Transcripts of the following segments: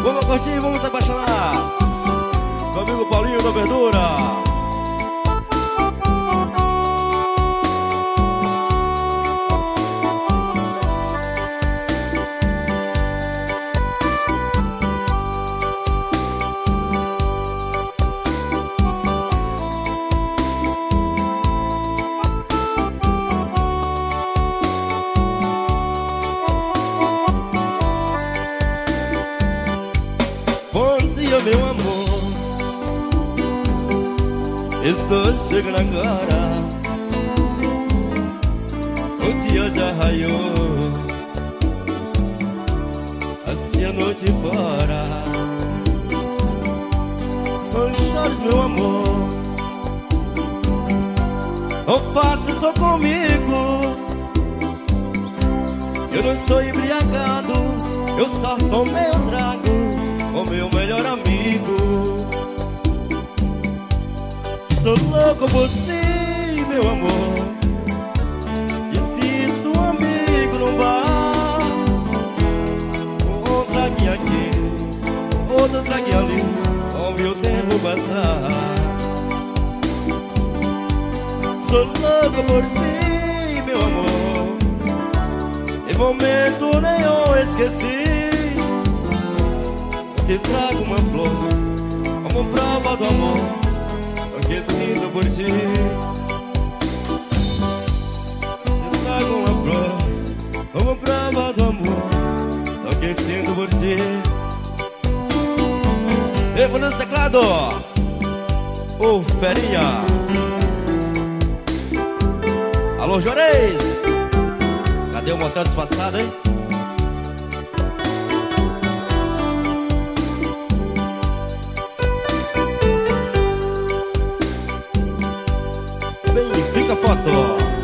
Vamos curtir, vamos se apaixonar. Meu amigo Paulinho da Verdura. Bom dia, meu amor, estou chegando agora. O dia já raiou, assim a noite fora. Não chores, meu amor, não faça isso comigo. Eu não estou embriagado, eu só tomei um trago com meu melhor amigo. Sou louco por si, meu amor. E se sou amigo no bar, um traguinho aqui, outro traguinho ali, onde o tempo passar. Sou louco por si, meu amor. Em momento nenhum esqueci. Te trago uma flor como prova do amor que sinto por ti. Te trago uma flor como prova do amor que sinto por ti. Eu vou nesse teclado, ô Ferinha. Alô, Jorez, cadê o motel disfarçado, hein? Fica a foto.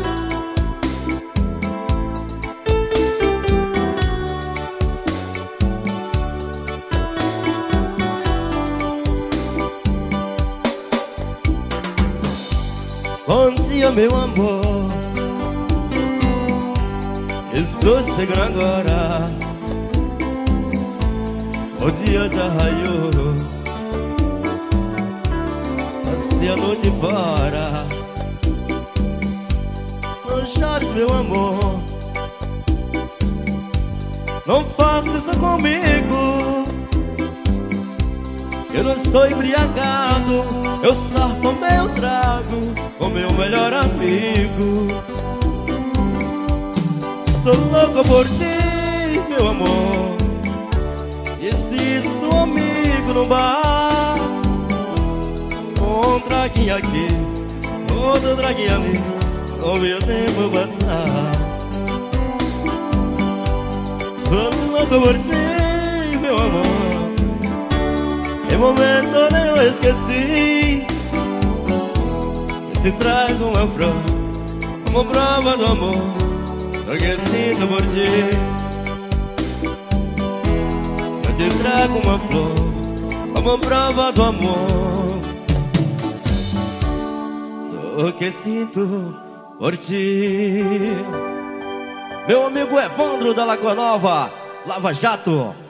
Bom dia, meu amor, estou chegando agora. O dia já raiou, assim a noite fora. Não chores, meu amor, não faça isso comigo. Eu não estou embriagado, eu só tomei um trago com meu melhor amigo. Sou louco por ti, meu amor. E se sou amigo no bar, um traguinho aqui, outro traguinho ali, o meu tempo passar. Sou louco por ti, meu amor. Em momento nenhum esqueci. Eu te trago uma flor como prova do amor que sinto por ti. Eu te trago uma flor como prova do amor que sinto por ti. Meu amigo Evandro da Lagoa Nova, Lava Jato.